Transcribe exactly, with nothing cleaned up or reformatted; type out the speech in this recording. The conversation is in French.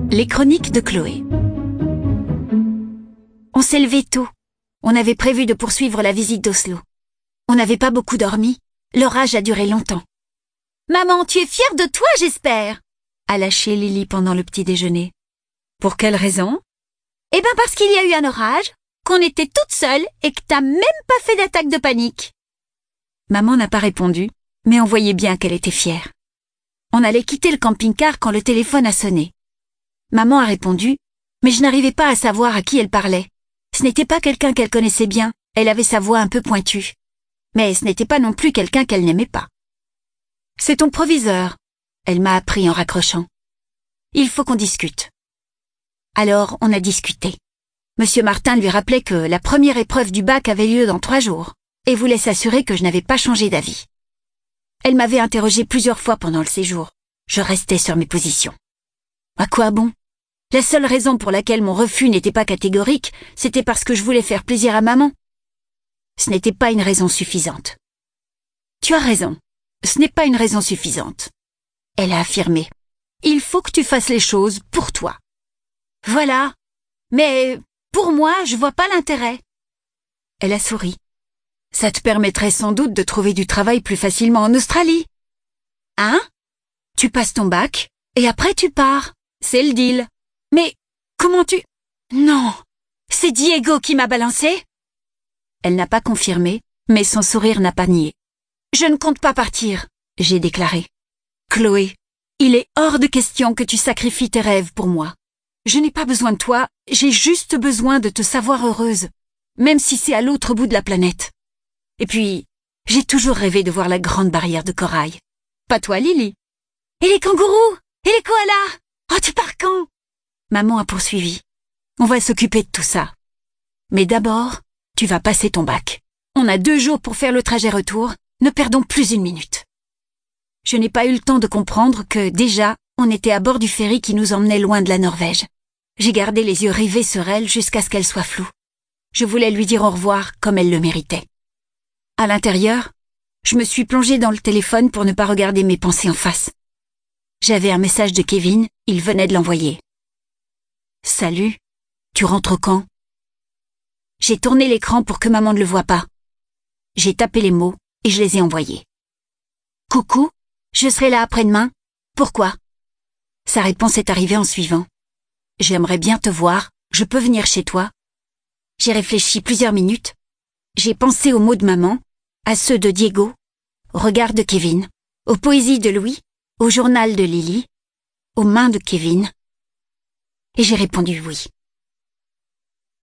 Les chroniques de Chloé. On s'est levé tôt. On avait prévu de poursuivre la visite d'Oslo. On n'avait pas beaucoup dormi. L'orage a duré longtemps. « Maman, tu es fière de toi, j'espère ?» a lâché Lily pendant le petit déjeuner. « Pour quelle raison ?»« Eh ben parce qu'il y a eu un orage, qu'on était toute seule et que t'as même pas fait d'attaque de panique. » Maman n'a pas répondu, mais on voyait bien qu'elle était fière. On allait quitter le camping-car quand le téléphone a sonné. Maman a répondu, mais je n'arrivais pas à savoir à qui elle parlait. Ce n'était pas quelqu'un qu'elle connaissait bien, elle avait sa voix un peu pointue. Mais ce n'était pas non plus quelqu'un qu'elle n'aimait pas. « C'est ton proviseur », elle m'a appris en raccrochant. « Il faut qu'on discute. » Alors on a discuté. Monsieur Martin lui rappelait que la première épreuve du bac avait lieu dans trois jours et voulait s'assurer que je n'avais pas changé d'avis. Elle m'avait interrogée plusieurs fois pendant le séjour. Je restais sur mes positions. À quoi bon ? La seule raison pour laquelle mon refus n'était pas catégorique, c'était parce que je voulais faire plaisir à maman. Ce n'était pas une raison suffisante. Tu as raison, ce n'est pas une raison suffisante. Elle a affirmé. Il faut que tu fasses les choses pour toi. Voilà, mais pour moi, je vois pas l'intérêt. Elle a souri. Ça te permettrait sans doute de trouver du travail plus facilement en Australie. Hein ? Tu passes ton bac et après tu pars. C'est le deal. Mais comment tu... Non, c'est Diego qui m'a balancé. Elle n'a pas confirmé, mais son sourire n'a pas nié. Je ne compte pas partir, j'ai déclaré. Chloé, il est hors de question que tu sacrifies tes rêves pour moi. Je n'ai pas besoin de toi, j'ai juste besoin de te savoir heureuse, même si c'est à l'autre bout de la planète. Et puis, j'ai toujours rêvé de voir la grande barrière de corail. Pas toi, Lily. Et les kangourous ? Et les koalas ? Oh, tu pars quand ? Maman a poursuivi. On va s'occuper de tout ça. Mais d'abord, tu vas passer ton bac. On a deux jours pour faire le trajet retour. Ne perdons plus une minute. Je n'ai pas eu le temps de comprendre que, déjà, on était à bord du ferry qui nous emmenait loin de la Norvège. J'ai gardé les yeux rivés sur elle jusqu'à ce qu'elle soit floue. Je voulais lui dire au revoir comme elle le méritait. À l'intérieur, je me suis plongée dans le téléphone pour ne pas regarder mes pensées en face. J'avais un message de Kevin, il venait de l'envoyer. « Salut, tu rentres quand ?» J'ai tourné l'écran pour que maman ne le voie pas. J'ai tapé les mots et je les ai envoyés. « Coucou, je serai là après-demain. Pourquoi ?» Sa réponse est arrivée en suivant. « J'aimerais bien te voir, je peux venir chez toi. » J'ai réfléchi plusieurs minutes. J'ai pensé aux mots de maman, à ceux de Diego, au regard de Kevin, aux poésies de Louis, au journal de Lily, aux mains de Kevin. Et j'ai répondu oui.